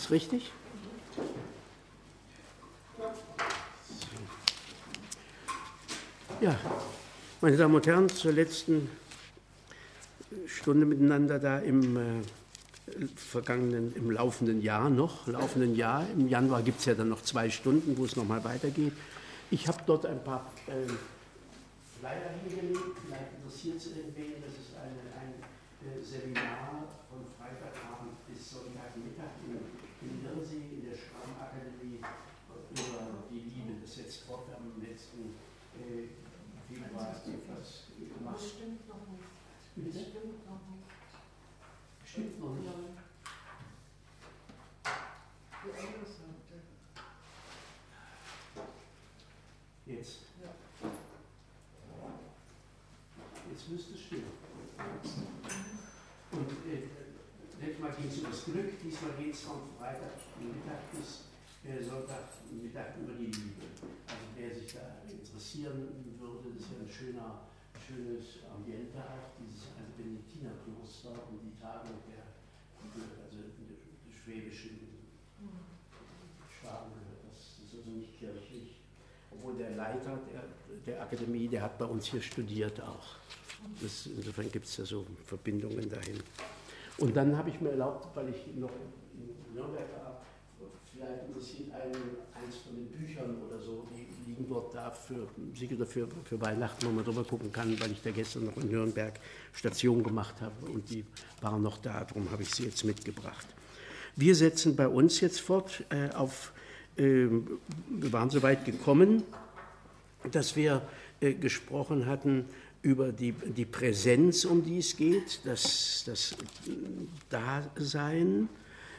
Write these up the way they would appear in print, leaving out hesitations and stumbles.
Ist richtig? Ja, meine Damen und Herren, zur letzten Stunde miteinander da im laufenden Jahr. Im Januar gibt es ja dann noch 2 Stunden, wo es nochmal weitergeht. Ich habe dort ein paar Flyer hingelegt, vielleicht interessiert es irgendwen, das ist ein Seminar von Freitagabend bis Sonntagmittag in Hirnsee, in der Schrammakademie über die Liebe. Das setzt fort am letzten Februar etwas gemacht. Das stimmt noch nicht. Bitte? Das stimmt noch nicht. Stimmt noch nicht. Die andere Seite. Jetzt. Ja. Jetzt müsste es stimmen. Und letztes Mal ging es um das Glück, diesmal geht es vom Freitagmittag bis Sonntagmittag über die Liebe. Also wer sich da interessieren würde, das ist ja ein schönes Ambiente auch, dieses Benediktinerkloster und die Tagung der schwäbischen Schwaben gehört. Das ist also nicht kirchlich. Obwohl der Leiter der Akademie, der hat bei uns hier studiert auch. Insofern gibt es ja so Verbindungen dahin. Und dann habe ich mir erlaubt, weil ich noch in Nürnberg war, vielleicht interessiert eins von den Büchern oder so, die liegen dort da für Weihnachten, wo man drüber gucken kann, weil ich da gestern noch in Nürnberg Station gemacht habe und die waren noch da, darum habe ich sie jetzt mitgebracht. Wir setzen bei uns jetzt fort wir waren so weit gekommen, dass wir gesprochen hatten über die Präsenz, um die es geht, das Dasein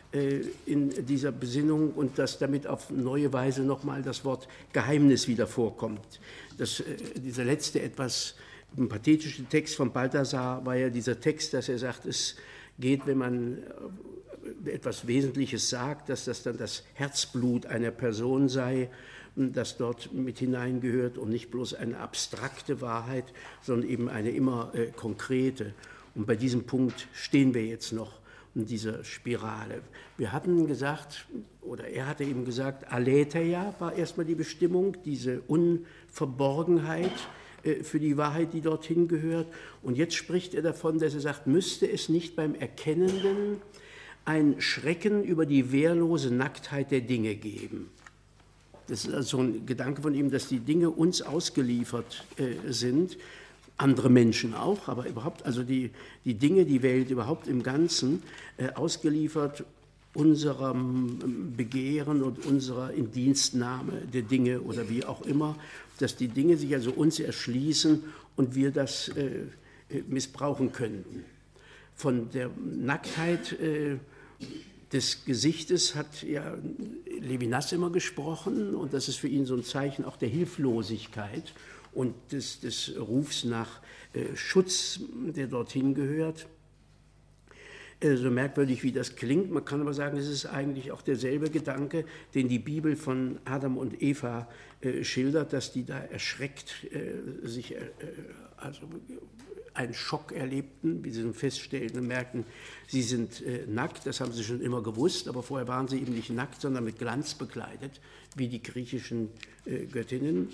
in dieser Besinnung und dass damit auf neue Weise nochmal das Wort Geheimnis wieder vorkommt. Dieser letzte etwas pathetische Text von Balthasar war ja dieser Text, dass er sagt, es geht, wenn man etwas Wesentliches sagt, dass das dann das Herzblut einer Person sei, das dort mit hineingehört und nicht bloß eine abstrakte Wahrheit, sondern eben eine immer konkrete. Und bei diesem Punkt stehen wir jetzt noch in dieser Spirale. Wir hatten gesagt, oder er hatte eben gesagt, Aletheia war erstmal die Bestimmung, diese Unverborgenheit für die Wahrheit, die dorthin gehört. Und jetzt spricht er davon, dass er sagt, müsste es nicht beim Erkennenden ein Schrecken über die wehrlose Nacktheit der Dinge geben. Das ist also ein Gedanke von ihm, dass die Dinge uns ausgeliefert sind, andere Menschen auch, aber überhaupt, also die Dinge, die Welt überhaupt im Ganzen, ausgeliefert unserem Begehren und unserer Indienstnahme der Dinge oder wie auch immer, dass die Dinge sich also uns erschließen und wir das missbrauchen könnten. Von der Nacktheit des Gesichtes hat ja Levinas immer gesprochen und das ist für ihn so ein Zeichen auch der Hilflosigkeit und des Rufs nach Schutz, der dorthin gehört. So merkwürdig wie das klingt, man kann aber sagen, es ist eigentlich auch derselbe Gedanke, den die Bibel von Adam und Eva schildert, dass die da erschreckt also einen Schock erlebten, wie sie nun feststellten und merkten, sie sind nackt, das haben sie schon immer gewusst, aber vorher waren sie eben nicht nackt, sondern mit Glanz bekleidet, wie die griechischen Göttinnen,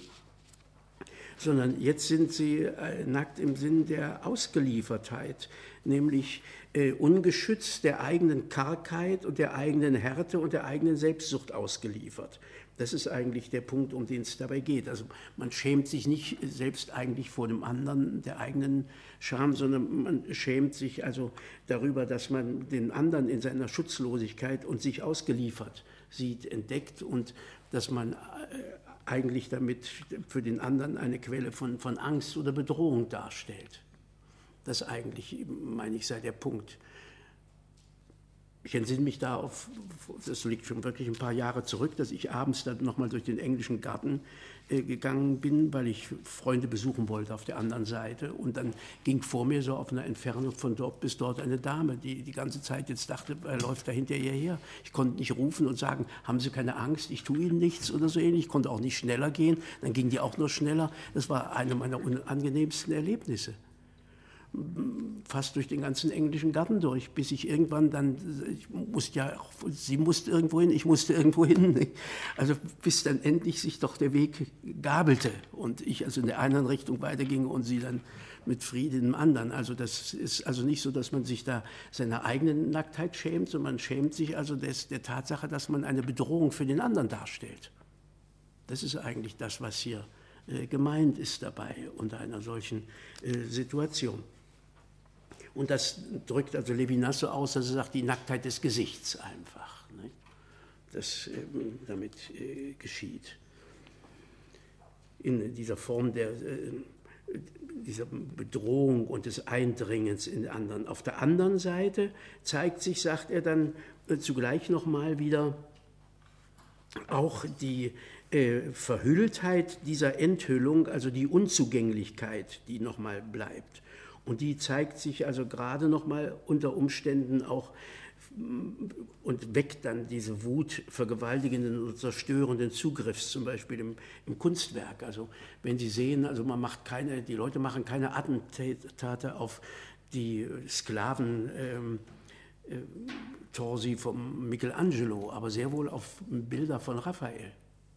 sondern jetzt sind sie nackt im Sinn der Ausgeliefertheit, nämlich ungeschützt der eigenen Kargheit und der eigenen Härte und der eigenen Selbstsucht ausgeliefert. Das ist eigentlich der Punkt, um den es dabei geht. Also man schämt sich nicht selbst eigentlich vor dem anderen, der eigenen Scham, sondern man schämt sich also darüber, dass man den anderen in seiner Schutzlosigkeit und sich ausgeliefert sieht, entdeckt und dass man eigentlich damit für den anderen eine Quelle von Angst oder Bedrohung darstellt. Das eigentlich, meine ich, sei der Punkt. Ich entsinne mich da auf, das liegt schon wirklich ein paar Jahre zurück, dass ich abends dann nochmal durch den englischen Garten gegangen bin, weil ich Freunde besuchen wollte auf der anderen Seite. Und dann ging vor mir so auf einer Entfernung von dort bis dort eine Dame, die die ganze Zeit jetzt dachte, er läuft da hinter ihr her. Ich konnte nicht rufen und sagen, haben Sie keine Angst, ich tue Ihnen nichts oder so ähnlich. Ich konnte auch nicht schneller gehen, dann ging die auch nur schneller. Das war eine meiner unangenehmsten Erlebnisse. fast durch den ganzen englischen Garten durch, bis ich irgendwann dann, sie musste irgendwo hin, ich musste irgendwo hin. Nicht? Also bis dann endlich sich doch der Weg gabelte und ich also in der einen Richtung weiterging und sie dann mit Frieden im anderen. Also das ist also nicht so, dass man sich da seiner eigenen Nacktheit schämt, sondern man schämt sich also der Tatsache, dass man eine Bedrohung für den anderen darstellt. Das ist eigentlich das, was hier gemeint ist dabei unter einer solchen Situation. Und das drückt also Levinas so aus, dass er sagt, die Nacktheit des Gesichts einfach, nicht? Das damit geschieht. In dieser Form dieser Bedrohung und des Eindringens in den anderen. Auf der anderen Seite zeigt sich, sagt er dann zugleich nochmal wieder, auch die Verhülltheit dieser Enthüllung, also die Unzugänglichkeit, die nochmal bleibt. Und die zeigt sich also gerade nochmal unter Umständen auch und weckt dann diese Wut vergewaltigenden und zerstörenden Zugriffs, zum Beispiel im Kunstwerk. Also wenn Sie sehen, also die Leute machen keine Attentate auf die Sklaven Torsi von Michelangelo, aber sehr wohl auf Bilder von Raphael.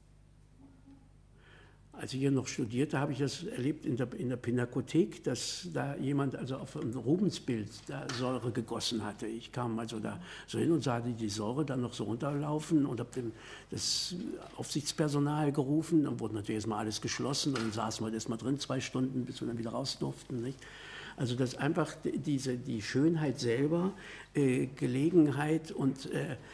Als ich hier noch studierte, habe ich das erlebt in der Pinakothek, dass da jemand also auf ein Rubensbild da Säure gegossen hatte. Ich kam also da so hin und sah die Säure dann noch so runterlaufen und habe das Aufsichtspersonal gerufen. Dann wurde natürlich erstmal alles geschlossen und dann saßen wir erstmal drin 2 Stunden, bis wir dann wieder raus durften. Nicht? Also dass einfach die Schönheit selber Gelegenheit und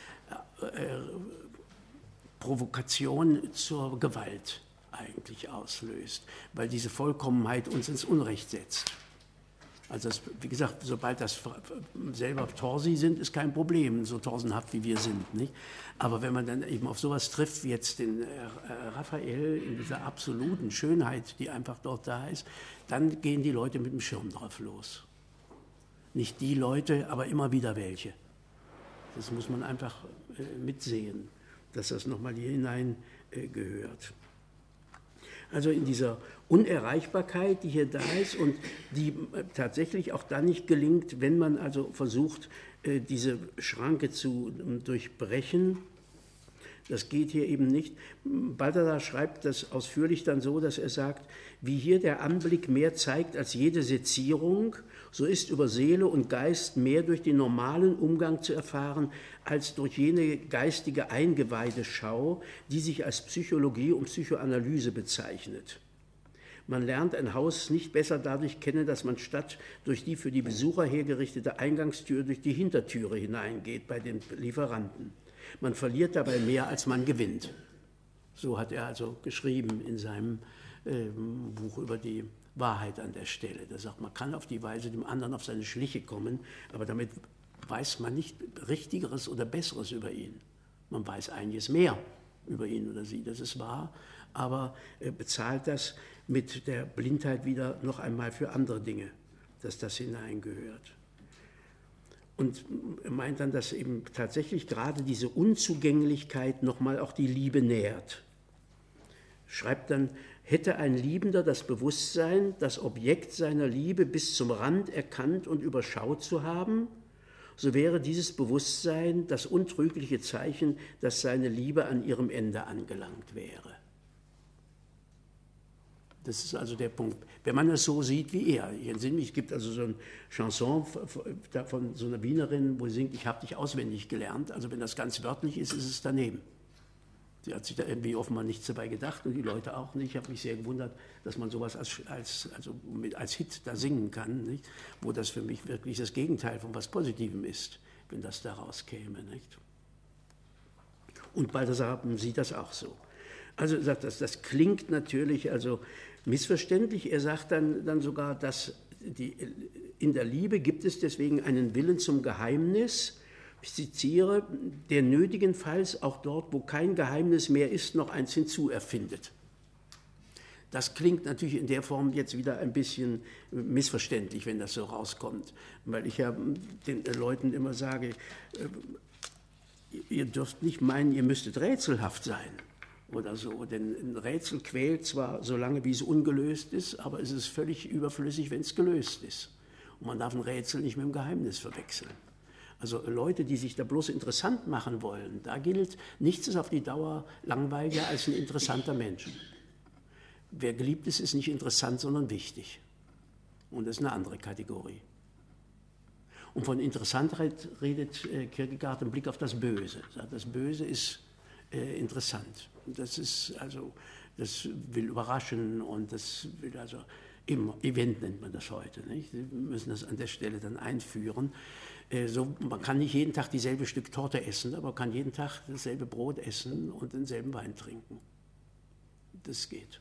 Provokation zur Gewalt eigentlich auslöst, weil diese Vollkommenheit uns ins Unrecht setzt. Also das, wie gesagt, sobald das selber Torsi sind, ist kein Problem, so torsenhaft wie wir sind. Nicht? Aber wenn man dann eben auf sowas trifft, wie jetzt den Raphael in dieser absoluten Schönheit, die einfach dort da ist, dann gehen die Leute mit dem Schirm drauf los. Nicht die Leute, aber immer wieder welche. Das muss man einfach mitsehen, dass das nochmal hier hinein gehört. Also in dieser Unerreichbarkeit, die hier da ist und die tatsächlich auch dann nicht gelingt, wenn man also versucht, diese Schranke zu durchbrechen. Das geht hier eben nicht. Balthasar schreibt das ausführlich dann so, dass er sagt, wie hier der Anblick mehr zeigt als jede Sezierung, so ist über Seele und Geist mehr durch den normalen Umgang zu erfahren, als durch jene geistige Eingeweideschau, die sich als Psychologie und Psychoanalyse bezeichnet. Man lernt ein Haus nicht besser dadurch kennen, dass man statt durch die für die Besucher hergerichtete Eingangstür durch die Hintertüre hineingeht bei den Lieferanten. Man verliert dabei mehr, als man gewinnt. So hat er also geschrieben in seinem Buch über die Wahrheit an der Stelle. Da sagt man, kann auf die Weise dem anderen auf seine Schliche kommen, aber damit weiß man nicht Richtigeres oder Besseres über ihn. Man weiß einiges mehr über ihn oder sie, das ist wahr, aber bezahlt das mit der Blindheit wieder noch einmal für andere Dinge, dass das hineingehört. Und er meint dann, dass eben tatsächlich gerade diese Unzugänglichkeit nochmal auch die Liebe nährt. Schreibt dann, hätte ein Liebender das Bewusstsein, das Objekt seiner Liebe bis zum Rand erkannt und überschaut zu haben, so wäre dieses Bewusstsein das untrügliche Zeichen, dass seine Liebe an ihrem Ende angelangt wäre. Das ist also der Punkt. Wenn man es so sieht wie er. Es gibt also so eine Chanson von so einer Wienerin, wo sie singt, ich habe dich auswendig gelernt. Also wenn das ganz wörtlich ist, ist es daneben. Sie hat sich da irgendwie offenbar nichts dabei gedacht und die Leute auch nicht. Ich habe mich sehr gewundert, dass man sowas als Hit da singen kann, nicht? Wo das für mich wirklich das Gegenteil von was Positivem ist, wenn das daraus käme. Nicht? Und Balthasar sieht das auch so. Also sagt das klingt natürlich also missverständlich. Er sagt dann sogar, dass in der Liebe gibt es deswegen einen Willen zum Geheimnis, ich zitiere, der nötigenfalls auch dort, wo kein Geheimnis mehr ist, noch eins hinzuerfindet. Das klingt natürlich in der Form jetzt wieder ein bisschen missverständlich, wenn das so rauskommt, weil ich ja den Leuten immer sage, ihr dürft nicht meinen, ihr müsstet rätselhaft sein oder so, denn ein Rätsel quält zwar so lange, wie es ungelöst ist, aber es ist völlig überflüssig, wenn es gelöst ist. Und man darf ein Rätsel nicht mit dem Geheimnis verwechseln. Also Leute, die sich da bloß interessant machen wollen, da gilt, nichts ist auf die Dauer langweiliger als ein interessanter Mensch. Wer geliebt ist, ist nicht interessant, sondern wichtig. Und das ist eine andere Kategorie. Und von Interessantheit redet Kierkegaard im Blick auf das Böse. Das Böse ist interessant. Das ist also, das will überraschen und das will also, Event nennt man das heute. Nicht? Sie müssen das an der Stelle dann einführen. Man kann nicht jeden Tag dieselbe Stück Torte essen, aber man kann jeden Tag dasselbe Brot essen und denselben Wein trinken. Das geht.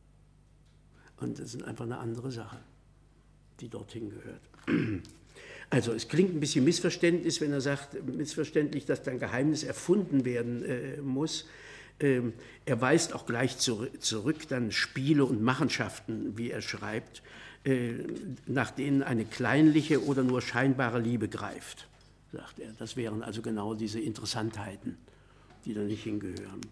Und das ist einfach eine andere Sache, die dorthin gehört. Also es klingt ein bisschen missverständlich, wenn er sagt, dass dann Geheimnis erfunden werden muss. Er weist auch gleich zurück dann Spiele und Machenschaften, wie er schreibt, nach denen eine kleinliche oder nur scheinbare Liebe greift, sagt er. Das wären also genau diese Interessantheiten, die da nicht hingehören.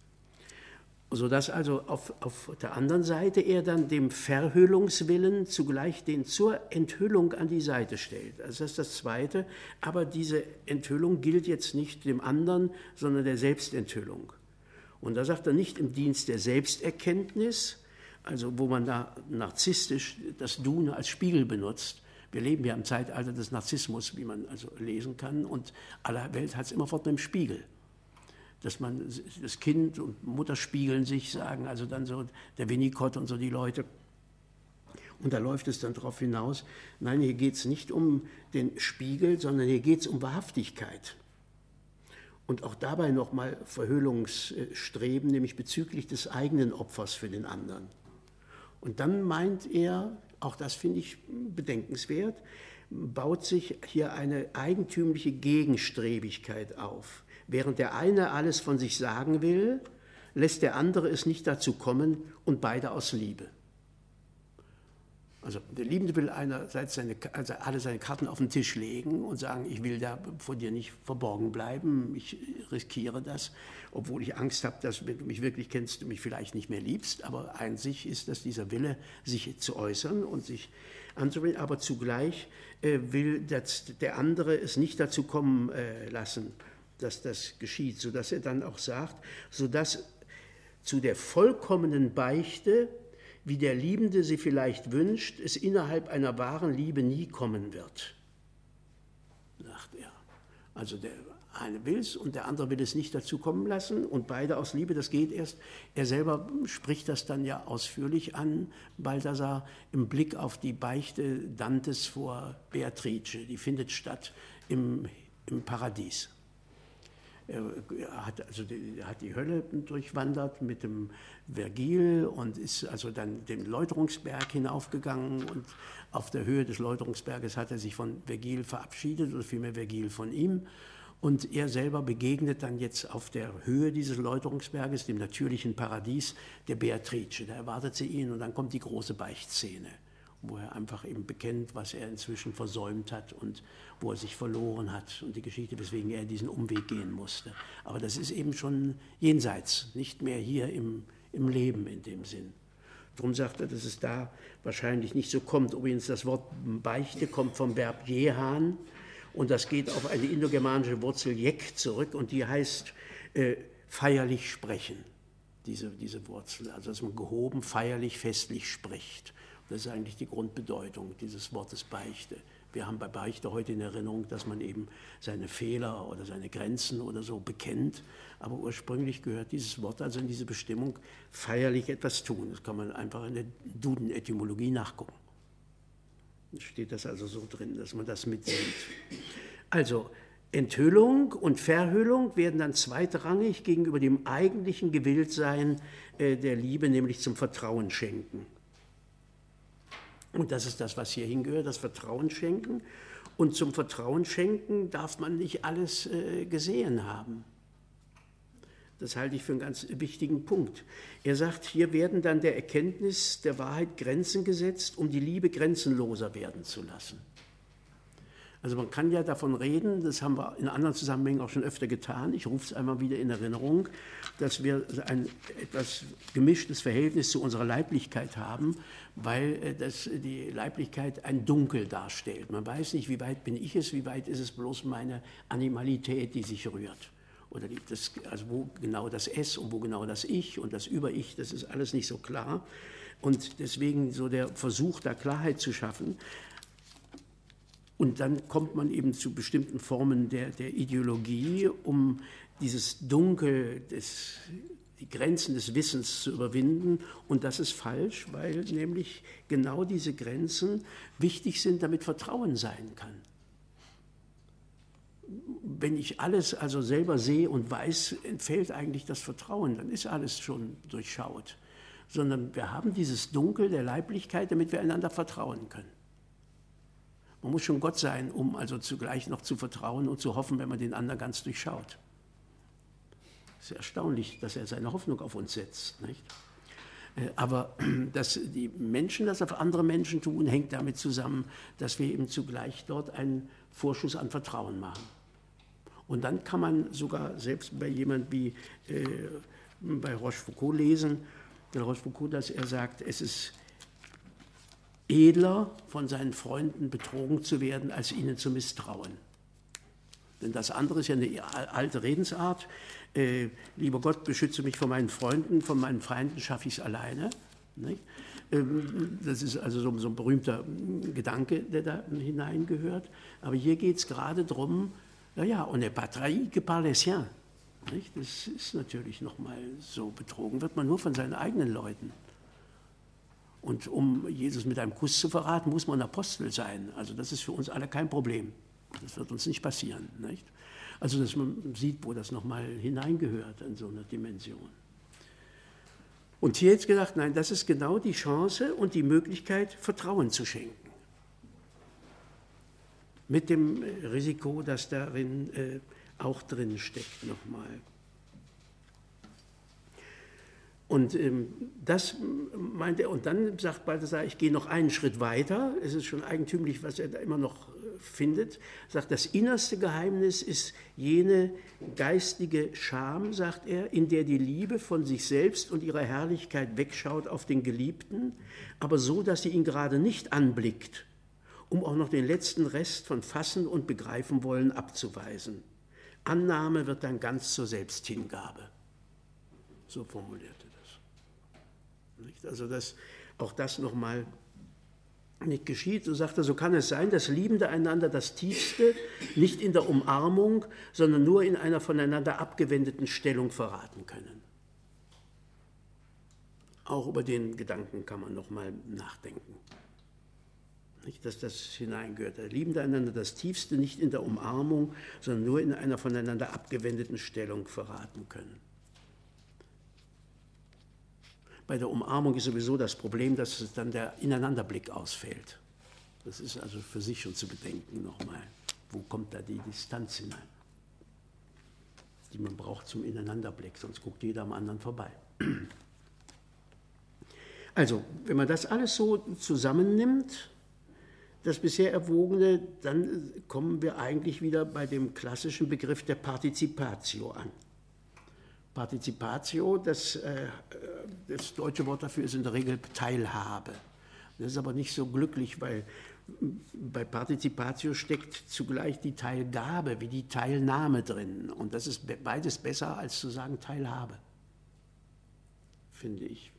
Sodass also auf der anderen Seite er dann dem Verhüllungswillen zugleich den zur Enthüllung an die Seite stellt. Also das ist das Zweite, aber diese Enthüllung gilt jetzt nicht dem anderen, sondern der Selbstenthüllung. Und da sagt er nicht im Dienst der Selbsterkenntnis, also wo man da narzisstisch das Du als Spiegel benutzt. Wir leben ja im Zeitalter des Narzissmus, wie man also lesen kann, und aller Welt hat es immerfort mit dem Spiegel. Dass man, das Kind und Mutter spiegeln sich, sagen also dann so der Winnicott und so die Leute. Und da läuft es dann darauf hinaus, nein, hier geht es nicht um den Spiegel, sondern hier geht es um Wahrhaftigkeit. Und auch dabei nochmal Verhüllungsstreben, nämlich bezüglich des eigenen Opfers für den anderen. Und dann meint er, auch das finde ich bedenkenswert, baut sich hier eine eigentümliche Gegenstrebigkeit auf. Während der eine alles von sich sagen will, lässt der andere es nicht dazu kommen und beide aus Liebe. Also der Liebende will einerseits alle seine Karten auf den Tisch legen und sagen, ich will da vor dir nicht verborgen bleiben, ich riskiere das, obwohl ich Angst habe, dass, wenn du mich wirklich kennst, du mich vielleicht nicht mehr liebst. Aber an sich ist das dieser Wille, sich zu äußern und sich anzuwenden, aber zugleich will der andere es nicht dazu kommen lassen, dass das geschieht, sodass er dann auch sagt, sodass zu der vollkommenen Beichte, wie der Liebende sie vielleicht wünscht, es innerhalb einer wahren Liebe nie kommen wird, sagt er. Also der eine will es und der andere will es nicht dazu kommen lassen und beide aus Liebe, das geht erst. Er selber spricht das dann ja ausführlich an, Balthasar, im Blick auf die Beichte Dantes vor Beatrice, die findet statt im Paradies. Er hat die Hölle durchwandert mit dem Vergil und ist also dann den Läuterungsberg hinaufgegangen und auf der Höhe des Läuterungsberges hat er sich von Vergil verabschiedet oder vielmehr Vergil von ihm und er selber begegnet dann jetzt auf der Höhe dieses Läuterungsberges, dem natürlichen Paradies, der Beatrice. Da erwartet sie ihn und dann kommt die große Beichtszene, wo er einfach eben bekennt, was er inzwischen versäumt hat und wo er sich verloren hat und die Geschichte, weswegen er diesen Umweg gehen musste. Aber das ist eben schon jenseits, nicht mehr hier im Leben in dem Sinn. Darum sagt er, dass es da wahrscheinlich nicht so kommt. Übrigens, das Wort Beichte kommt vom Verb jehan und das geht auf eine indogermanische Wurzel jek zurück und die heißt feierlich sprechen, diese Wurzel. Also dass man gehoben, feierlich, festlich spricht. Das ist eigentlich die Grundbedeutung dieses Wortes Beichte. Wir haben bei Beichte heute in Erinnerung, dass man eben seine Fehler oder seine Grenzen oder so bekennt. Aber ursprünglich gehört dieses Wort also in diese Bestimmung, feierlich etwas tun. Das kann man einfach in der Duden-Etymologie nachgucken. Da steht das also so drin, dass man das mitsieht. Also Enthüllung und Verhüllung werden dann zweitrangig gegenüber dem eigentlichen Gewilltsein der Liebe, nämlich zum Vertrauen schenken. Und das ist das, was hier hingehört, das Vertrauen schenken. Und zum Vertrauen schenken darf man nicht alles gesehen haben. Das halte ich für einen ganz wichtigen Punkt. Er sagt, hier werden dann der Erkenntnis der Wahrheit Grenzen gesetzt, um die Liebe grenzenloser werden zu lassen. Also man kann ja davon reden, das haben wir in anderen Zusammenhängen auch schon öfter getan, ich rufe es einmal wieder in Erinnerung, dass wir ein etwas gemischtes Verhältnis zu unserer Leiblichkeit haben, weil die Leiblichkeit ein Dunkel darstellt. Man weiß nicht, wie weit bin ich es, wie weit ist es bloß meine Animalität, die sich rührt. Oder also wo genau das Es und wo genau das Ich und das Über-Ich, das ist alles nicht so klar. Und deswegen so der Versuch, da Klarheit zu schaffen. Und dann kommt man eben zu bestimmten Formen der Ideologie, um dieses Dunkel, die Grenzen des Wissens zu überwinden. Und das ist falsch, weil nämlich genau diese Grenzen wichtig sind, damit Vertrauen sein kann. Wenn ich alles also selber sehe und weiß, entfällt eigentlich das Vertrauen, dann ist alles schon durchschaut. Sondern wir haben dieses Dunkel der Leiblichkeit, damit wir einander vertrauen können. Man muss schon Gott sein, um also zugleich noch zu vertrauen und zu hoffen, wenn man den anderen ganz durchschaut. Es ist erstaunlich, dass er seine Hoffnung auf uns setzt, nicht? Aber dass die Menschen das auf andere Menschen tun, hängt damit zusammen, dass wir eben zugleich dort einen Vorschuss an Vertrauen machen. Und dann kann man sogar selbst bei jemand wie bei Rochefoucauld lesen, der Rochefoucauld, dass er sagt, es ist edler, von seinen Freunden betrogen zu werden, als ihnen zu misstrauen. Denn das andere ist ja eine alte Redensart. Lieber Gott, beschütze mich vor meinen Freunden, von meinen Feinden schaffe ich es alleine. Nicht? Das ist also so ein berühmter Gedanke, der da hineingehört. Aber hier geht es gerade darum, naja, on n'est pas trahi que par les siens. Nicht? Das ist natürlich nochmal so, betrogen wird man nur von seinen eigenen Leuten. Und um Jesus mit einem Kuss zu verraten, muss man Apostel sein. Also das ist für uns alle kein Problem. Das wird uns nicht passieren. Nicht? Also dass man sieht, wo das nochmal hineingehört in so einer Dimension. Und hier jetzt gedacht, nein, das ist genau die Chance und die Möglichkeit, Vertrauen zu schenken. Mit dem Risiko, das darin auch drin steckt nochmal. Und das meint er, und dann sagt Balthasar, ich gehe noch einen Schritt weiter, es ist schon eigentümlich, was er da immer noch findet, sagt, das innerste Geheimnis ist jene geistige Scham, sagt er, in der die Liebe von sich selbst und ihrer Herrlichkeit wegschaut auf den Geliebten, aber so, dass sie ihn gerade nicht anblickt, um auch noch den letzten Rest von Fassen und Begreifen wollen abzuweisen. Annahme wird dann ganz zur Selbsthingabe. So formuliert er das. Nicht? Also dass auch das nochmal nicht geschieht. So sagt er, so kann es sein, dass Liebende einander das Tiefste nicht in der Umarmung, sondern nur in einer voneinander abgewendeten Stellung verraten können. Auch über den Gedanken kann man nochmal nachdenken. Nicht, dass das hineingehört. Liebende einander das Tiefste nicht in der Umarmung, sondern nur in einer voneinander abgewendeten Stellung verraten können. Bei der Umarmung ist sowieso das Problem, dass es dann der Ineinanderblick ausfällt. Das ist also für sich schon zu bedenken nochmal. Wo kommt da die Distanz hinein, die man braucht zum Ineinanderblick, sonst guckt jeder am anderen vorbei. Also, wenn man das alles so zusammennimmt, das bisher Erwogene, dann kommen wir eigentlich wieder bei dem klassischen Begriff der Participatio an. Participatio, das deutsche Wort dafür ist in der Regel Teilhabe. Das ist aber nicht so glücklich, weil bei Participatio steckt zugleich die Teilgabe wie die Teilnahme drin. Und das ist beides besser, als zu sagen Teilhabe, finde ich.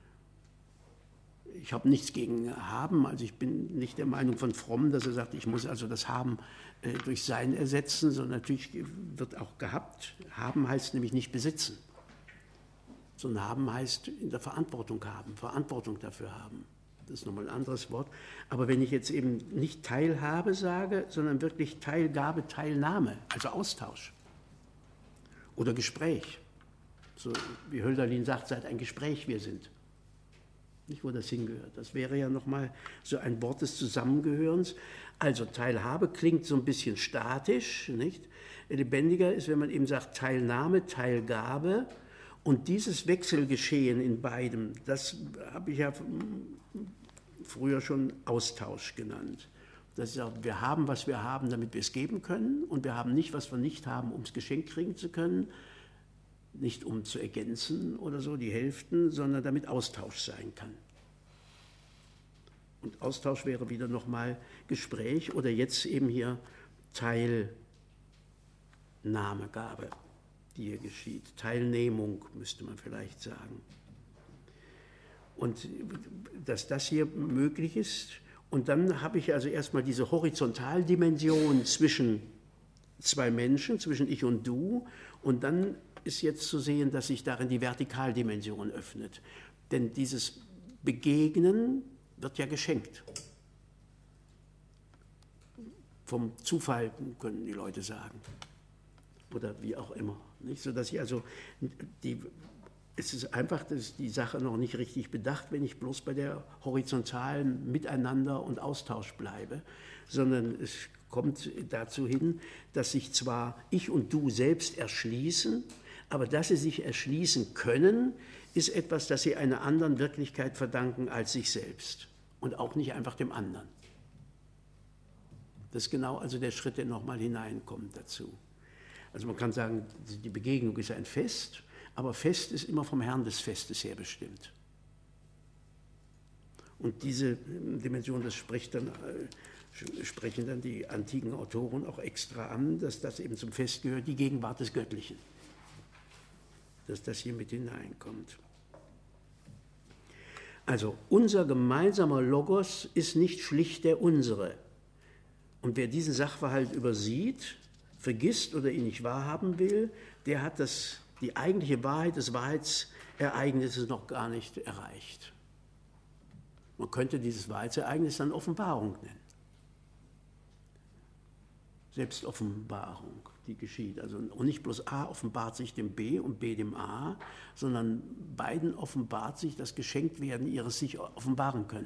Ich habe nichts gegen Haben, also ich bin nicht der Meinung von Fromm, dass er sagt, ich muss also das Haben durch Sein ersetzen, sondern natürlich wird auch gehabt. Haben heißt nämlich nicht besitzen, sondern Haben heißt in der Verantwortung haben, Verantwortung dafür haben. Das ist nochmal ein anderes Wort. Aber wenn ich jetzt eben nicht Teilhabe sage, sondern wirklich Teilgabe, Teilnahme, also Austausch oder Gespräch, so wie Hölderlin sagt, seid ein Gespräch wir sind. Nicht, wo das hingehört. Das wäre ja nochmal so ein Wort des Zusammengehörens. Also Teilhabe klingt so ein bisschen statisch, nicht? Lebendiger ist, wenn man eben sagt Teilnahme, Teilgabe und dieses Wechselgeschehen in beidem, das habe ich ja früher schon Austausch genannt. Dass ich sage, wir haben, was wir haben, damit wir es geben können, und wir haben nicht, was wir nicht haben, um es geschenkt kriegen zu können, nicht um zu ergänzen oder so, die Hälften, sondern damit Austausch sein kann. Und Austausch wäre wieder nochmal Gespräch oder jetzt eben hier Teilnahmegabe, die hier geschieht. Teilnehmung müsste man vielleicht sagen. Und dass das hier möglich ist. Und dann habe ich also erstmal diese Horizontaldimension zwischen zwei Menschen, zwischen ich und du. Und dann ist jetzt zu sehen, dass sich darin die Vertikaldimension öffnet. Denn dieses Begegnen wird ja geschenkt. Vom Zufall, können die Leute sagen. Oder wie auch immer. Nicht? Sodass ich also es ist einfach, dass die Sache noch nicht richtig bedacht, wenn ich bloß bei der horizontalen Miteinander und Austausch bleibe, sondern es kommt dazu hin, dass sich zwar ich und du selbst erschließen, aber dass sie sich erschließen können, ist etwas, das sie einer anderen Wirklichkeit verdanken als sich selbst und auch nicht einfach dem anderen. Das ist genau also der Schritt, der nochmal hineinkommt dazu. Also man kann sagen, die Begegnung ist ein Fest, aber Fest ist immer vom Herrn des Festes her bestimmt. Und diese Dimension, das sprechen dann die antiken Autoren auch extra an, dass das eben zum Fest gehört, die Gegenwart des Göttlichen. Dass das hier mit hineinkommt. Also unser gemeinsamer Logos ist nicht schlicht der unsere. Und wer diesen Sachverhalt übersieht, vergisst oder ihn nicht wahrhaben will, der hat die eigentliche Wahrheit des Wahrheitsereignisses noch gar nicht erreicht. Man könnte dieses Wahrheitsereignis dann Offenbarung nennen. Selbstoffenbarung, die geschieht. Also, und nicht bloß A offenbart sich dem B und B dem A, sondern beiden offenbart sich das Geschenktwerden ihres sich offenbaren können.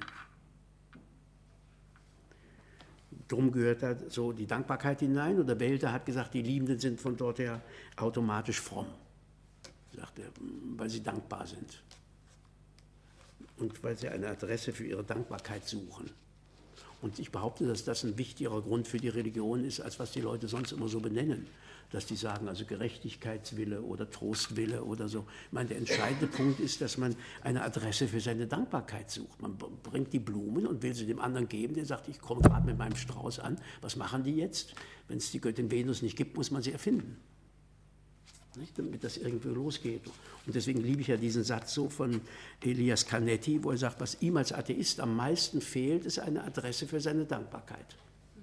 Drum gehört da so die Dankbarkeit hinein. Und der Welter hat gesagt, die Liebenden sind von dort her automatisch fromm, sagt er, weil sie dankbar sind. Und weil sie eine Adresse für ihre Dankbarkeit suchen. Und ich behaupte, dass das ein wichtigerer Grund für die Religion ist, als was die Leute sonst immer so benennen. Dass die sagen, also Gerechtigkeitswille oder Trostwille oder so. Ich meine, der entscheidende Punkt ist, dass man eine Adresse für seine Dankbarkeit sucht. Man bringt die Blumen und will sie dem anderen geben, der sagt, ich komme gerade mit meinem Strauß an. Was machen die jetzt? Wenn es die Göttin Venus nicht gibt, muss man sie erfinden. Nicht, damit das irgendwie losgeht. Und deswegen liebe ich ja diesen Satz so von Elias Canetti, wo er sagt, was ihm als Atheist am meisten fehlt, ist eine Adresse für seine Dankbarkeit.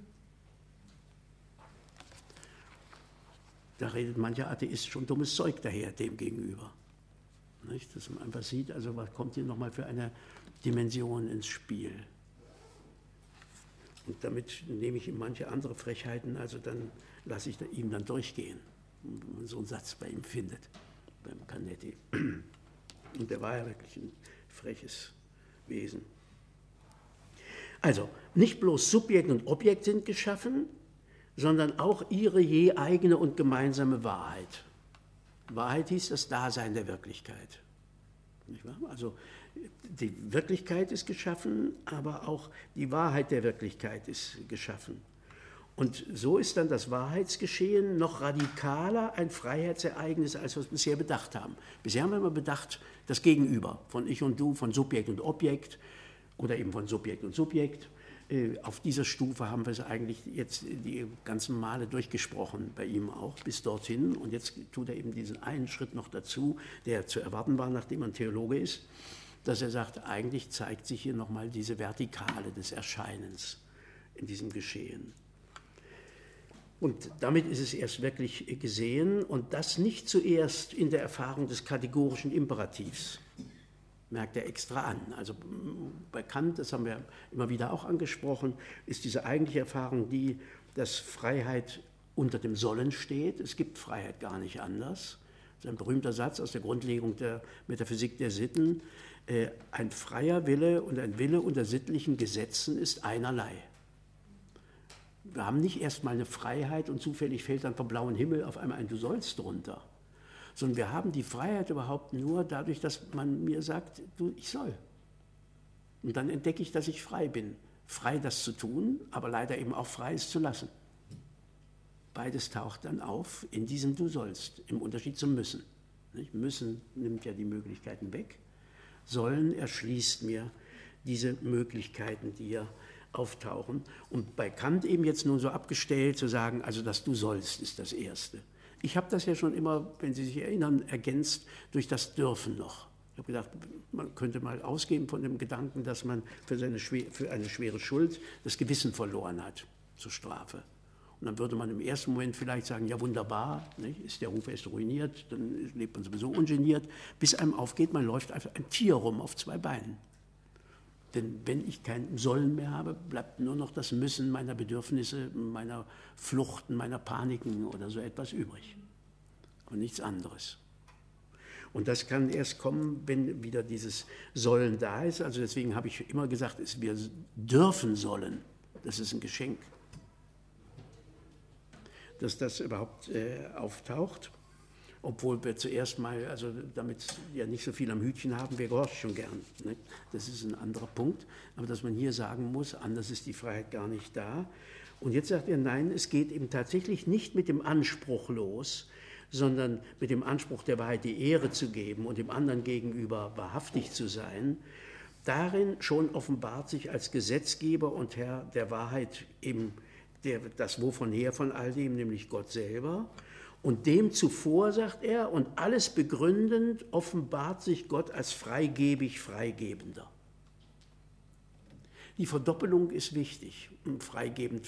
Da redet mancher Atheist schon dummes Zeug daher dem gegenüber. Nicht? Dass man einfach sieht, also was kommt hier nochmal für eine Dimension ins Spiel. Und damit nehme ich ihm manche andere Frechheiten, also dann lasse ich ihm dann durchgehen. Wenn man so einen Satz bei ihm findet, beim Canetti. Und der war ja wirklich ein freches Wesen. Also, nicht bloß Subjekt und Objekt sind geschaffen, sondern auch ihre je eigene und gemeinsame Wahrheit. Wahrheit hieß das Dasein der Wirklichkeit. Nicht wahr? Also die Wirklichkeit ist geschaffen, aber auch die Wahrheit der Wirklichkeit ist geschaffen. Und so ist dann das Wahrheitsgeschehen noch radikaler ein Freiheitsereignis, als wir es bisher bedacht haben. Bisher haben wir immer bedacht, das Gegenüber von Ich und Du, von Subjekt und Objekt oder eben von Subjekt und Subjekt. Auf dieser Stufe haben wir es eigentlich jetzt die ganzen Male durchgesprochen, bei ihm auch, bis dorthin. Und jetzt tut er eben diesen einen Schritt noch dazu, der zu erwarten war, nachdem er ein Theologe ist, dass er sagt, eigentlich zeigt sich hier nochmal diese Vertikale des Erscheinens in diesem Geschehen. Und damit ist es erst wirklich gesehen und das nicht zuerst in der Erfahrung des kategorischen Imperativs, merkt er extra an. Also bei Kant, das haben wir immer wieder auch angesprochen, ist diese eigentliche Erfahrung die, dass Freiheit unter dem Sollen steht. Es gibt Freiheit gar nicht anders. Das ist ein berühmter Satz aus der Grundlegung der Metaphysik der Sitten. Ein freier Wille und ein Wille unter sittlichen Gesetzen ist einerlei. Wir haben nicht erstmal eine Freiheit und zufällig fällt dann vom blauen Himmel auf einmal ein Du sollst drunter, sondern wir haben die Freiheit überhaupt nur dadurch, dass man mir sagt, du, ich soll. Und dann entdecke ich, dass ich frei bin. Frei, das zu tun, aber leider eben auch frei, es zu lassen. Beides taucht dann auf in diesem Du sollst, im Unterschied zum Müssen. Nicht? Müssen nimmt ja die Möglichkeiten weg. Sollen erschließt mir diese Möglichkeiten, die ja auftauchen. Und bei Kant eben jetzt nun so abgestellt zu sagen, also das Du sollst ist das Erste. Ich habe das ja schon immer, wenn Sie sich erinnern, ergänzt durch das Dürfen noch. Ich habe gedacht, man könnte mal ausgehen von dem Gedanken, dass man für eine schwere Schuld das Gewissen verloren hat zur Strafe. Und dann würde man im ersten Moment vielleicht sagen, ja wunderbar, nicht? Ist der Ruf erst ruiniert, dann lebt man sowieso ungeniert, bis einem aufgeht, man läuft einfach ein Tier rum auf zwei Beinen. Denn wenn ich kein Sollen mehr habe, bleibt nur noch das Müssen meiner Bedürfnisse, meiner Fluchten, meiner Paniken oder so etwas übrig. Und nichts anderes. Und das kann erst kommen, wenn wieder dieses Sollen da ist. Also deswegen habe ich immer gesagt, wir dürfen sollen. Das ist ein Geschenk. Dass das überhaupt auftaucht. Obwohl wir zuerst mal, also damit ja nicht so viel am Hütchen haben, wir gehorchen schon gern. Ne? Das ist ein anderer Punkt. Aber dass man hier sagen muss, anders ist die Freiheit gar nicht da. Und jetzt sagt er, nein, es geht eben tatsächlich nicht mit dem Anspruch los, sondern mit dem Anspruch der Wahrheit die Ehre zu geben und dem anderen gegenüber wahrhaftig zu sein. Darin schon offenbart sich als Gesetzgeber und Herr der Wahrheit eben das Wovon her von all dem, nämlich Gott selber. Und dem zuvor, sagt er, und alles begründend, offenbart sich Gott als freigebig Freigebender. Die Verdoppelung ist wichtig, freigebend,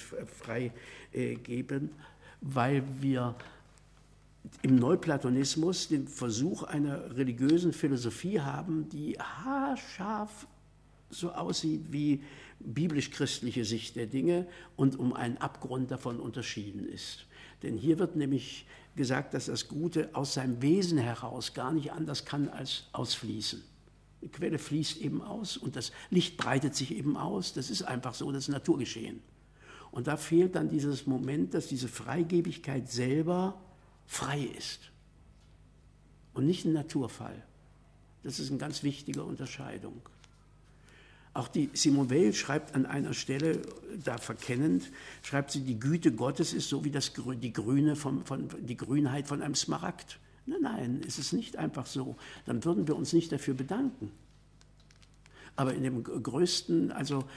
weil wir im Neuplatonismus den Versuch einer religiösen Philosophie haben, die haarscharf so aussieht wie biblisch-christliche Sicht der Dinge und um einen Abgrund davon unterschieden ist. Denn hier wird nämlich gesagt, dass das Gute aus seinem Wesen heraus gar nicht anders kann als ausfließen. Die Quelle fließt eben aus und das Licht breitet sich eben aus. Das ist einfach so, das ist Naturgeschehen. Und da fehlt dann dieses Moment, dass diese Freigebigkeit selber frei ist und nicht ein Naturfall. Das ist eine ganz wichtige Unterscheidung. Auch die Simone Weil schreibt an einer Stelle, da verkennend, schreibt sie, die Güte Gottes ist so wie die Grünheit von einem Smaragd. Nein, es ist nicht einfach so. Dann würden wir uns nicht dafür bedanken. Aber in dem größten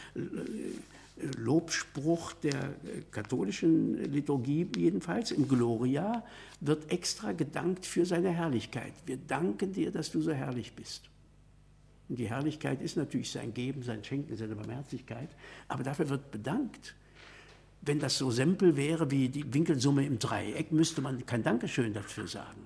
Lobspruch der katholischen Liturgie jedenfalls, im Gloria, wird extra gedankt für seine Herrlichkeit. Wir danken dir, dass du so herrlich bist. Und die Herrlichkeit ist natürlich sein Geben, sein Schenken, seine Barmherzigkeit, aber dafür wird bedankt. Wenn das so simpel wäre wie die Winkelsumme im Dreieck, müsste man kein Dankeschön dafür sagen.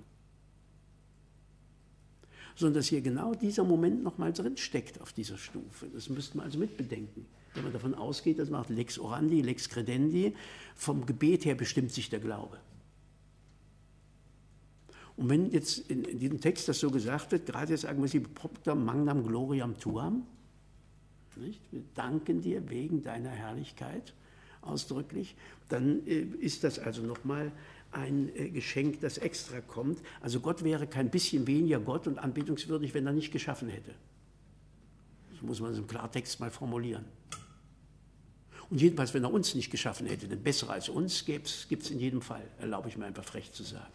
Sondern dass hier genau dieser Moment nochmal drin steckt auf dieser Stufe. Das müsste man also mitbedenken. Wenn man davon ausgeht, das macht Lex Orandi, Lex Credendi, vom Gebet her bestimmt sich der Glaube. Und wenn jetzt in diesem Text das so gesagt wird, gerade jetzt sagen wir sie, propter magnam gloriam tuam, nicht? Wir danken dir wegen deiner Herrlichkeit ausdrücklich, dann ist das also nochmal ein Geschenk, das extra kommt. Also Gott wäre kein bisschen weniger Gott und anbetungswürdig, wenn er nicht geschaffen hätte. Das muss man im Klartext mal formulieren. Und jedenfalls, wenn er uns nicht geschaffen hätte, denn bessere als uns gibt es in jedem Fall, erlaube ich mir einfach frech zu sagen.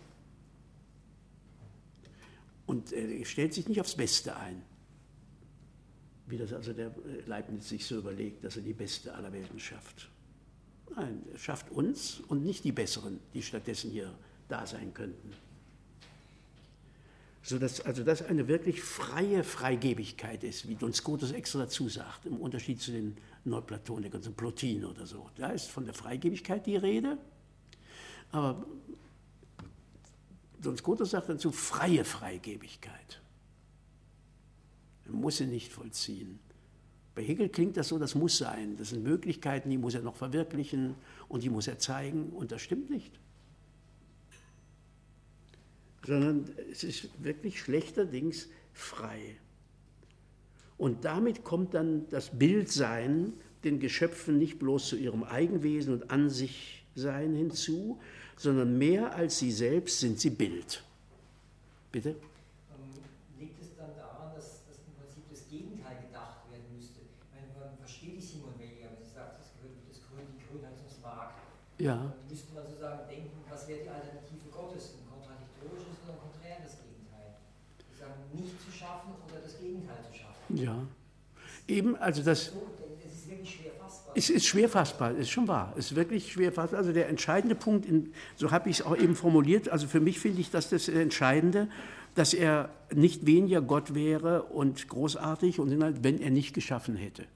Und er stellt sich nicht aufs Beste ein, wie das also der Leibniz sich so überlegt, dass er die beste aller Welten schafft. Nein, er schafft uns und nicht die Besseren, die stattdessen hier da sein könnten. Sodass also das eine wirklich freie Freigebigkeit ist, wie Duns Scotus extra dazu sagt, im Unterschied zu den Neuplatonikern, zum Plotin oder so. Da ist von der Freigebigkeit die Rede, aber Duns Scotus sagt dazu freie Freigebigkeit. Man muss sie nicht vollziehen. Bei Hegel klingt das so, das muss sein. Das sind Möglichkeiten, die muss er noch verwirklichen und die muss er zeigen und das stimmt nicht. Sondern es ist wirklich schlechterdings frei. Und damit kommt dann das Bildsein den Geschöpfen nicht bloß zu ihrem Eigenwesen und an sich sein hinzu, sondern mehr als sie selbst sind sie Bild. Bitte? Liegt es dann daran, dass im Prinzip das Gegenteil gedacht werden müsste? Ich meine, man versteht die Simone Weil, aber sie sagt, mag, Ja. müsste man sozusagen denken, was wäre die Alternative Gottes? Ein kontradiktorisches oder ein konträres Gegenteil? Sozusagen nicht zu schaffen oder das Gegenteil zu schaffen. Ja. Eben, also das. So, es ist wirklich schwer fassbar. Es ist schwer fassbar, ist schon wahr. Es ist wirklich schwer fassbar. Also der entscheidende Punkt, so habe ich es auch eben formuliert, also für mich finde ich das Entscheidende, dass er nicht weniger Gott wäre und großartig, und wenn er nicht geschaffen hätte.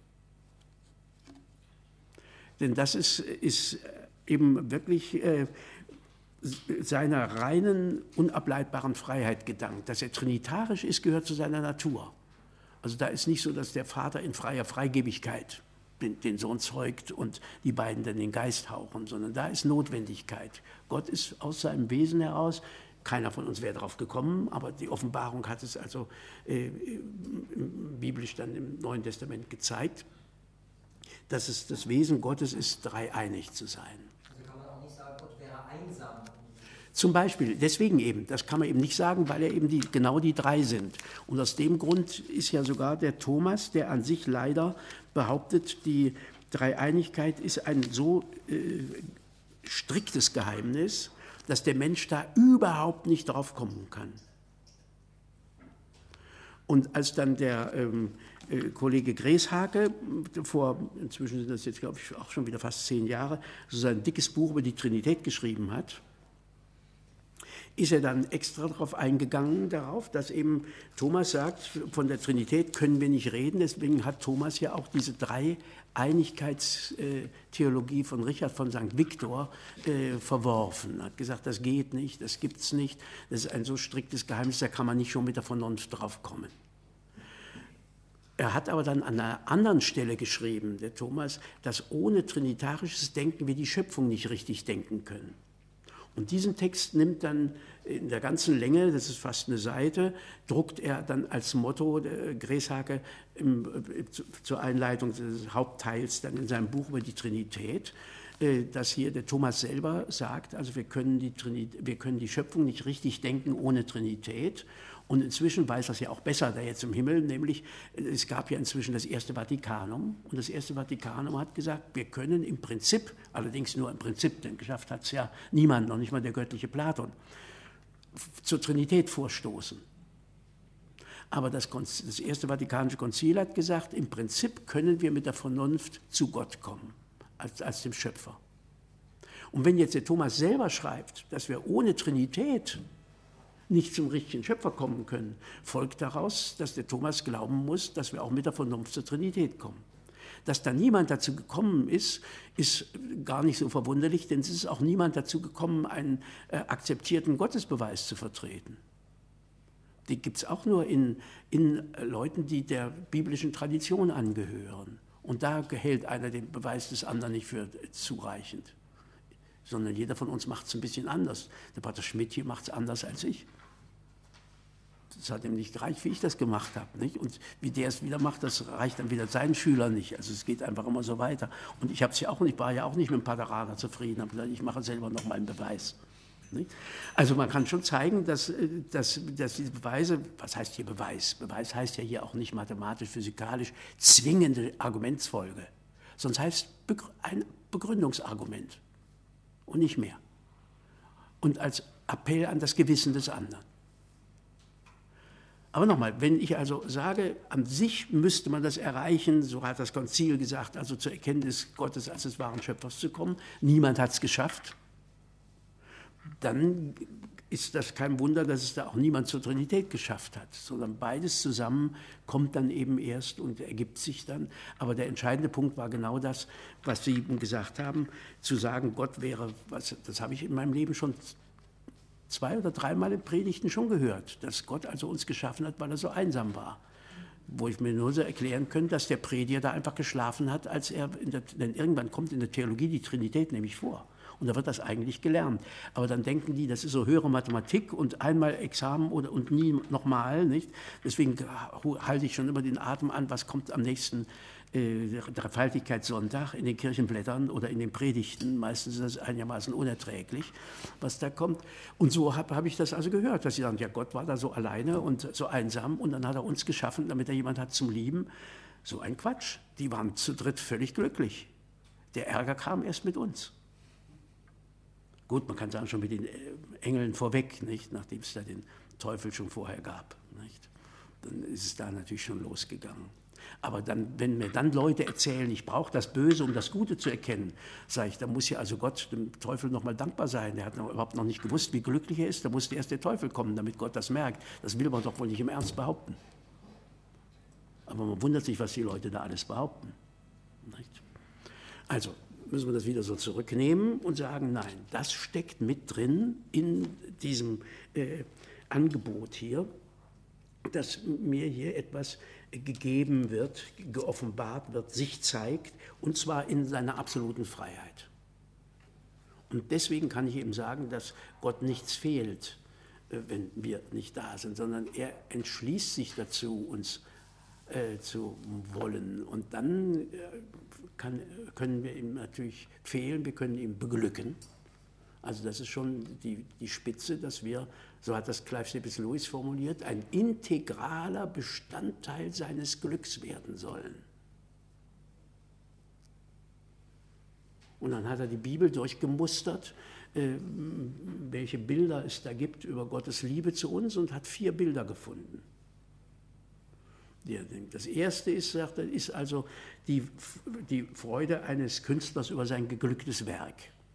Denn das ist eben wirklich seiner reinen, unableitbaren Freiheit gedankt. Dass er trinitarisch ist, gehört zu seiner Natur. Also da ist nicht so, dass der Vater in freier Freigebigkeit den Sohn zeugt und die beiden dann den Geist hauchen, sondern da ist Notwendigkeit. Gott ist aus seinem Wesen heraus, keiner von uns wäre darauf gekommen, aber die Offenbarung hat es also biblisch dann im Neuen Testament gezeigt, dass es das Wesen Gottes ist, dreieinig zu sein. Also kann man auch nicht sagen, Gott wäre einsam. Zum Beispiel, deswegen eben, das kann man eben nicht sagen, weil er eben genau die drei sind. Und aus dem Grund ist ja sogar der Thomas, der an sich leider behauptet, die Dreieinigkeit ist ein so striktes Geheimnis, dass der Mensch da überhaupt nicht drauf kommen kann. Und als dann der Kollege Greshake inzwischen sind das jetzt, glaube ich, auch schon wieder fast 10 Jahre, so sein dickes Buch über die Trinität geschrieben hat, ist er dann extra darauf eingegangen, dass eben Thomas sagt, von der Trinität können wir nicht reden, deswegen hat Thomas ja auch diese Dreieinigkeitstheologie von Richard von St. Victor verworfen, hat gesagt, das geht nicht, das gibt es nicht, das ist ein so striktes Geheimnis, da kann man nicht schon mit der Vernunft drauf kommen. Er hat aber dann an einer anderen Stelle geschrieben, der Thomas, dass ohne trinitarisches Denken wir die Schöpfung nicht richtig denken können. Und diesen Text nimmt dann in der ganzen Länge, das ist fast eine Seite, druckt er dann als Motto, Greshake, zur Einleitung des Hauptteils dann in seinem Buch über die Trinität, dass hier der Thomas selber sagt, also wir können die Schöpfung nicht richtig denken ohne Trinität. Und inzwischen weiß das ja auch besser, der jetzt im Himmel, nämlich es gab ja inzwischen das Erste Vatikanum. Und das Erste Vatikanum hat gesagt, wir können im Prinzip, allerdings nur im Prinzip, denn geschafft hat es ja niemand, noch nicht mal der göttliche Platon, zur Trinität vorstoßen. Aber das Erste Vatikanische Konzil hat gesagt, im Prinzip können wir mit der Vernunft zu Gott kommen, als dem Schöpfer. Und wenn jetzt der Thomas selber schreibt, dass wir ohne Trinität nicht zum richtigen Schöpfer kommen können, folgt daraus, dass der Thomas glauben muss, dass wir auch mit der Vernunft zur Trinität kommen. Dass da niemand dazu gekommen ist, ist gar nicht so verwunderlich, denn es ist auch niemand dazu gekommen, einen akzeptierten Gottesbeweis zu vertreten. Die gibt es auch nur in Leuten, die der biblischen Tradition angehören. Und da hält einer den Beweis des anderen nicht für zureichend, sondern jeder von uns macht es ein bisschen anders. Der Pater Schmidt hier macht es anders als ich. Das hat ihm nicht gereicht, wie ich das gemacht habe. Nicht? Und wie der es wieder macht, das reicht dann wieder seinen Schülern nicht. Also es geht einfach immer so weiter. Und ich war ja auch nicht mit dem Pater Rader zufrieden. Ich habe gesagt, ich mache selber noch mal einen Beweis. Nicht? Also man kann schon zeigen, dass diese Beweise, was heißt hier Beweis? Beweis heißt ja hier auch nicht mathematisch, physikalisch zwingende Argumentsfolge, sondern heißt ein Begründungsargument und nicht mehr. Und als Appell an das Gewissen des anderen. Aber nochmal, wenn ich also sage, an sich müsste man das erreichen, so hat das Konzil gesagt, also zur Erkenntnis Gottes als des wahren Schöpfers zu kommen, niemand hat es geschafft, dann ist das kein Wunder, dass es da auch niemand zur Trinität geschafft hat, sondern beides zusammen kommt dann eben erst und ergibt sich dann. Aber der entscheidende Punkt war genau das, was Sie eben gesagt haben, zu sagen, Gott wäre, das habe ich in meinem Leben schon 2 oder 3 Mal in Predigten schon gehört, dass Gott also uns geschaffen hat, weil er so einsam war. Wo ich mir nur so erklären könnte, dass der Prediger da einfach geschlafen hat, denn irgendwann kommt in der Theologie die Trinität nämlich vor. Und da wird das eigentlich gelernt. Aber dann denken die, das ist so höhere Mathematik und einmal Examen und nie nochmal, nicht? Deswegen halte ich schon immer den Atem an, was kommt am nächsten Dreifaltigkeitssonntag in den Kirchenblättern oder in den Predigten. Meistens ist das einigermaßen unerträglich, was da kommt. Und so hab ich das also gehört, dass sie sagen, ja, Gott war da so alleine und so einsam und dann hat er uns geschaffen, damit er jemand hat zum Lieben. So ein Quatsch. Die waren zu dritt völlig glücklich. Der Ärger kam erst mit uns. Gut, man kann sagen, schon mit den Engeln vorweg, nicht? Nachdem es da den Teufel schon vorher gab. Nicht? Dann ist es da natürlich schon losgegangen. Aber dann, wenn mir dann Leute erzählen, ich brauche das Böse, um das Gute zu erkennen, sage ich, da muss ja also Gott dem Teufel noch mal dankbar sein. Der hat überhaupt noch nicht gewusst, wie glücklich er ist. Da musste erst der Teufel kommen, damit Gott das merkt. Das will man doch wohl nicht im Ernst behaupten. Aber man wundert sich, was die Leute da alles behaupten. Nicht? Also müssen wir das wieder so zurücknehmen und sagen, nein, das steckt mit drin in diesem Angebot hier, dass mir hier etwas gegeben wird, geoffenbart wird, sich zeigt, und zwar in seiner absoluten Freiheit. Und deswegen kann ich eben sagen, dass Gott nichts fehlt, wenn wir nicht da sind, sondern er entschließt sich dazu, uns zu wollen. Und dann können wir ihm natürlich fehlen, wir können ihn beglücken. Also das ist schon die Spitze, dass wir, so hat das Clive Staples Lewis formuliert, ein integraler Bestandteil seines Glücks werden sollen. Und dann hat er die Bibel durchgemustert, welche Bilder es da gibt über Gottes Liebe zu uns, und hat 4 Bilder gefunden. Das erste ist, sagt er, ist also die Freude eines Künstlers über sein geglücktes Werk.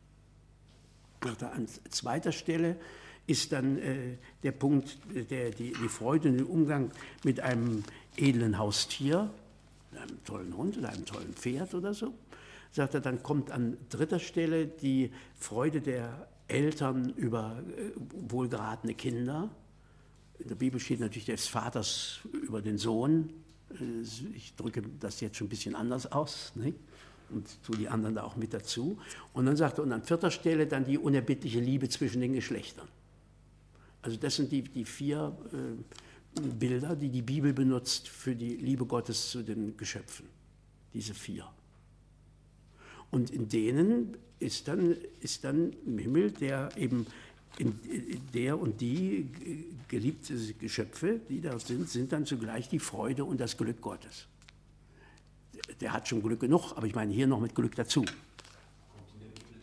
An zweiter Stelle ist dann der Punkt, die Freude und den Umgang mit einem edlen Haustier, einem tollen Hund oder einem tollen Pferd oder so. Sagt er, dann kommt an dritter Stelle die Freude der Eltern über wohlgeratene Kinder. In der Bibel steht natürlich des Vaters über den Sohn. Ich drücke das jetzt schon ein bisschen anders aus, nicht? Und tue die anderen da auch mit dazu. Und dann sagt er, und an vierter Stelle dann die unerbittliche Liebe zwischen den Geschlechtern. Also das sind die 4 Bilder, die die Bibel benutzt für die Liebe Gottes zu den Geschöpfen. Diese 4. Und in denen ist dann im Himmel der eben der und die geliebte Geschöpfe, die da sind dann zugleich die Freude und das Glück Gottes. Der hat schon Glück genug, aber ich meine hier noch mit Glück dazu. Kommt in der Bibel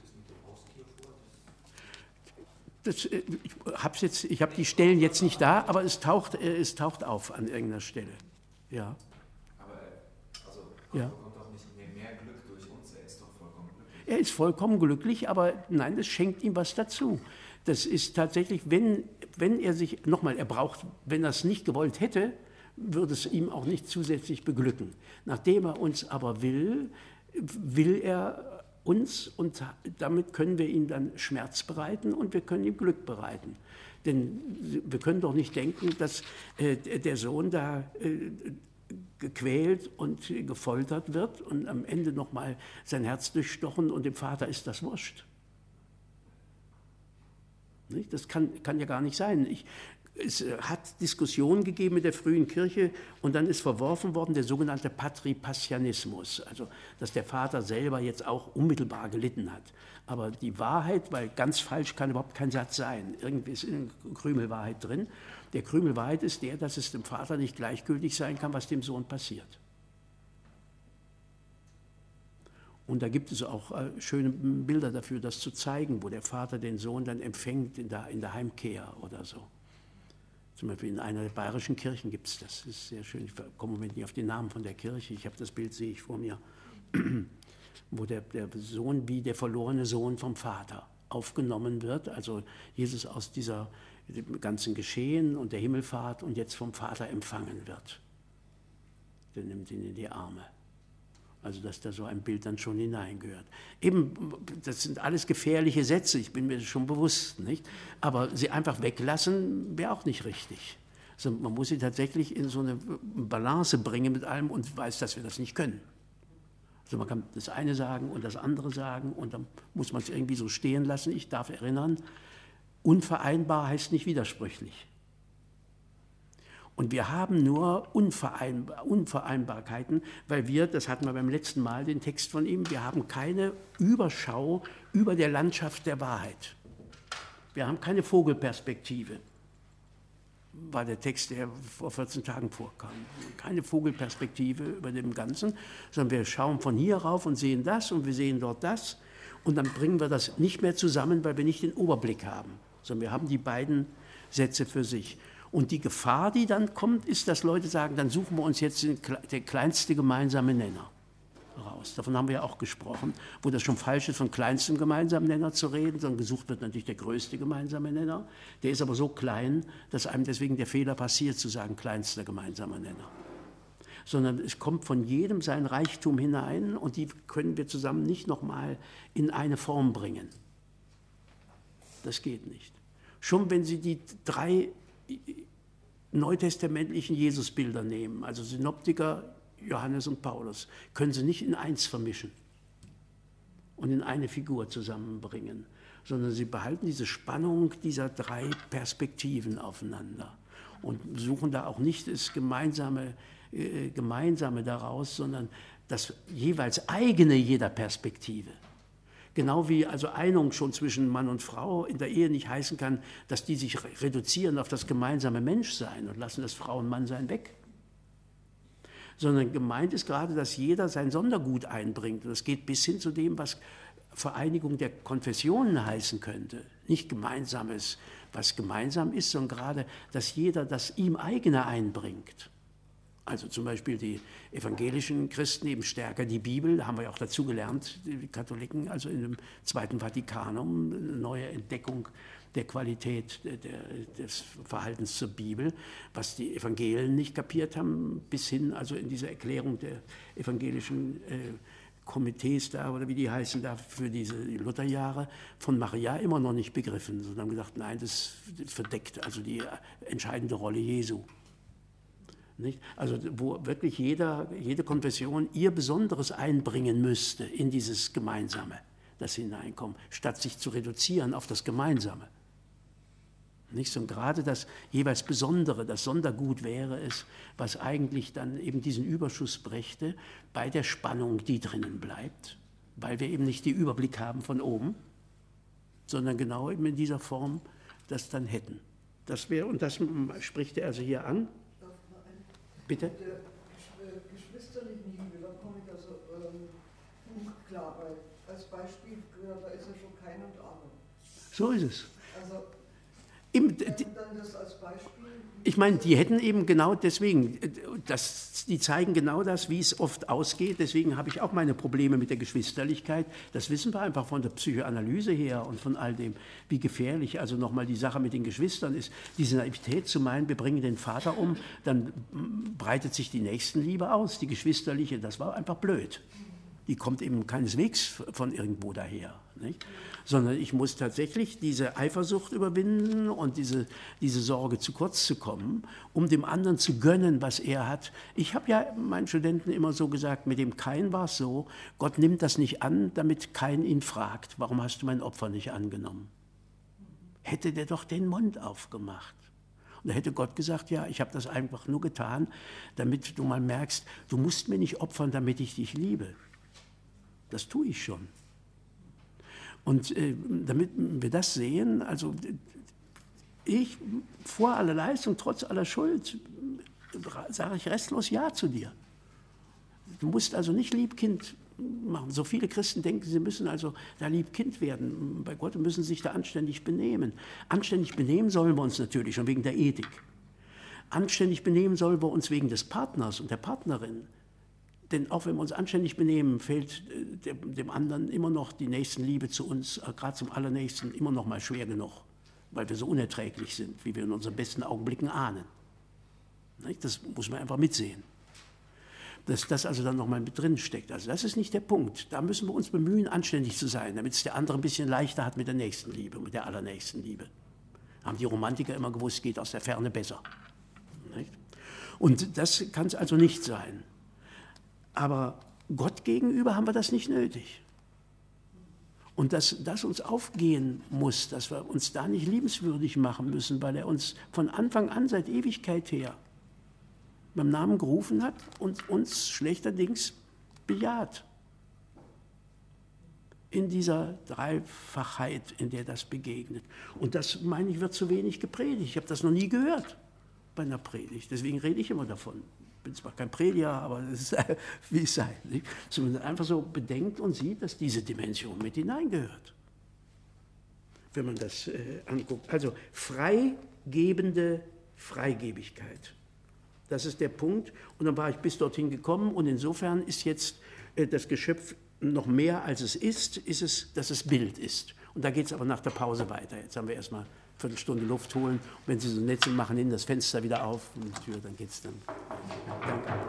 das mit dem Haustier vor? Ich habe die Stellen jetzt nicht da, aber es taucht auf an irgendeiner Stelle. Ja. Aber also ja. Kommt auch nicht mehr Glück durch uns, er ist doch vollkommen glücklich. Er ist vollkommen glücklich, aber nein, das schenkt ihm was dazu. Das ist tatsächlich, wenn er sich, nochmal, wenn er es nicht gewollt hätte, würde es ihm auch nicht zusätzlich beglücken. Nachdem er uns aber will er uns, und damit können wir ihm dann Schmerz bereiten und wir können ihm Glück bereiten. Denn wir können doch nicht denken, dass der Sohn da gequält und gefoltert wird und am Ende nochmal sein Herz durchstochen und dem Vater ist das wurscht. Das kann ja gar nicht sein. Es hat Diskussionen gegeben mit der frühen Kirche und dann ist verworfen worden der sogenannte Patripassianismus, also dass der Vater selber jetzt auch unmittelbar gelitten hat. Aber die Wahrheit, weil ganz falsch kann überhaupt kein Satz sein, irgendwie ist eine Krümelwahrheit drin. Der Krümelwahrheit ist der, dass es dem Vater nicht gleichgültig sein kann, was dem Sohn passiert. Und da gibt es auch schöne Bilder dafür, das zu zeigen, wo der Vater den Sohn dann empfängt in der Heimkehr oder so. Zum Beispiel in einer der bayerischen Kirchen gibt es das. Das ist sehr schön. Ich komme im Moment nicht auf den Namen von der Kirche. Ich habe das Bild, sehe ich vor mir, wo der Sohn wie der verlorene Sohn vom Vater aufgenommen wird. Also Jesus aus diesem ganzen Geschehen und der Himmelfahrt und jetzt vom Vater empfangen wird. Der nimmt ihn in die Arme. Also dass da so ein Bild dann schon hineingehört. Eben, das sind alles gefährliche Sätze, ich bin mir schon bewusst, nicht? Aber sie einfach weglassen wäre auch nicht richtig. Also man muss sie tatsächlich in so eine Balance bringen mit allem und weiß, dass wir das nicht können. Also man kann das eine sagen und das andere sagen und dann muss man es irgendwie so stehen lassen. Ich darf erinnern, unvereinbar heißt nicht widersprüchlich. Und wir haben nur Unvereinbarkeiten, weil wir, das hatten wir beim letzten Mal, den Text von ihm, wir haben keine Überschau über der Landschaft der Wahrheit. Wir haben keine Vogelperspektive. war der Text, der vor 14 Tagen vorkam. Keine Vogelperspektive über dem Ganzen, sondern wir schauen von hier rauf und sehen das und wir sehen dort das. Und dann bringen wir das nicht mehr zusammen, weil wir nicht den Überblick haben, sondern wir haben die beiden Sätze für sich. Und die Gefahr, die dann kommt, ist, dass Leute sagen, dann suchen wir uns jetzt der kleinste gemeinsame Nenner raus. Davon haben wir ja auch gesprochen, wo das schon falsch ist, von kleinstem gemeinsamen Nenner zu reden, sondern gesucht wird natürlich der größte gemeinsame Nenner. Der ist aber so klein, dass einem deswegen der Fehler passiert, zu sagen, kleinster gemeinsamer Nenner. Sondern es kommt von jedem sein Reichtum hinein und die können wir zusammen nicht nochmal in eine Form bringen. Das geht nicht. Schon wenn Sie die 3 neutestamentlichen Jesusbilder nehmen, also Synoptiker, Johannes und Paulus, können Sie nicht in eins vermischen und in eine Figur zusammenbringen, sondern Sie behalten diese Spannung dieser 3 Perspektiven aufeinander und suchen da auch nicht das Gemeinsame daraus, sondern das jeweils eigene jeder Perspektive. Genau wie also Einung schon zwischen Mann und Frau in der Ehe nicht heißen kann, dass die sich reduzieren auf das gemeinsame Menschsein und lassen das Frau- und Mannsein weg. Sondern gemeint ist gerade, dass jeder sein Sondergut einbringt. Und das geht bis hin zu dem, was Vereinigung der Konfessionen heißen könnte. Nicht Gemeinsames, was gemeinsam ist, sondern gerade, dass jeder das ihm eigene einbringt. Also zum Beispiel die evangelischen Christen eben stärker die Bibel, da haben wir ja auch dazu gelernt, die Katholiken, also in dem Zweiten Vatikanum, eine neue Entdeckung der Qualität des Verhaltens zur Bibel, was die Evangelien nicht kapiert haben, bis hin also in diese Erklärung der evangelischen Komitees da, oder wie die heißen, da für diese Lutherjahre, von Maria immer noch nicht begriffen, sondern haben gesagt, nein, das verdeckt also die entscheidende Rolle Jesu. Nicht? Also wo wirklich jede Konfession ihr Besonderes einbringen müsste in dieses Gemeinsame, das hineinkommt, statt sich zu reduzieren auf das Gemeinsame. Nicht? Und gerade das jeweils Besondere, das Sondergut wäre es, was eigentlich dann eben diesen Überschuss brächte bei der Spannung, die drinnen bleibt, weil wir eben nicht den Überblick haben von oben, sondern genau eben in dieser Form das dann hätten. Das wäre, und das spricht er also hier an. Bitte? Mit der geschwisterlichen Liebe, da komme ich also unklar, weil als Beispiel, da ist ja schon kein und alle. So ist es. Also, dann das als Beispiel. Ich meine, die hätten eben genau deswegen, die zeigen genau das, wie es oft ausgeht. Deswegen habe ich auch meine Probleme mit der Geschwisterlichkeit. Das wissen wir einfach von der Psychoanalyse her und von all dem, wie gefährlich also nochmal die Sache mit den Geschwistern ist. Diese Naivität zu meinen, wir bringen den Vater um, dann breitet sich die Nächstenliebe aus. Die geschwisterliche, das war einfach blöd. Die kommt eben keineswegs von irgendwo daher, nicht? Sondern ich muss tatsächlich diese Eifersucht überwinden und diese Sorge, zu kurz zu kommen, um dem anderen zu gönnen, was er hat. Ich habe ja meinen Studenten immer so gesagt, mit dem Kain war es so, Gott nimmt das nicht an, damit Kain ihn fragt, warum hast du mein Opfer nicht angenommen? Hätte der doch den Mund aufgemacht. Und da hätte Gott gesagt, ja, ich habe das einfach nur getan, damit du mal merkst, du musst mir nicht opfern, damit ich dich liebe. Das tue ich schon. Und damit wir das sehen, also ich vor aller Leistung, trotz aller Schuld, sage ich restlos Ja zu dir. Du musst also nicht Liebkind machen. So viele Christen denken, sie müssen also da Liebkind werden. Bei Gott müssen sie sich da anständig benehmen. Anständig benehmen sollen wir uns natürlich schon wegen der Ethik. Anständig benehmen sollen wir uns wegen des Partners und der Partnerin. Denn auch wenn wir uns anständig benehmen, fällt dem anderen immer noch die Nächstenliebe zu uns, gerade zum Allernächsten, immer noch mal schwer genug, weil wir so unerträglich sind, wie wir in unseren besten Augenblicken ahnen. Das muss man einfach mitsehen. Dass das also dann noch mal mit drin steckt. Also das ist nicht der Punkt. Da müssen wir uns bemühen, anständig zu sein, damit es der andere ein bisschen leichter hat mit der Nächstenliebe, mit der Allernächstenliebe. Haben die Romantiker immer gewusst, geht aus der Ferne besser. Und das kann es also nicht sein. Aber Gott gegenüber haben wir das nicht nötig. Und dass das uns aufgehen muss, dass wir uns da nicht liebenswürdig machen müssen, weil er uns von Anfang an, seit Ewigkeit her, beim Namen gerufen hat und uns schlechterdings bejaht. In dieser Dreifachheit, in der das begegnet. Und das, meine ich, wird zu wenig gepredigt. Ich habe das noch nie gehört. bei einer Predigt. Deswegen rede ich immer davon. Ich bin zwar kein Prediger, aber das ist, wie es sei. Nicht? So, man einfach so bedenkt und sieht, dass diese Dimension mit hineingehört. Wenn man das anguckt. Also freigebende Freigebigkeit. Das ist der Punkt. Und dann war ich bis dorthin gekommen. Und insofern ist jetzt das Geschöpf noch mehr als es ist es, dass es Bild ist. Und da geht es aber nach der Pause weiter. Jetzt haben wir erstmal eine Viertelstunde Luft holen. Und wenn Sie so nett sind, machen Ihnen das Fenster wieder auf und die Tür, dann geht es dann. Danke.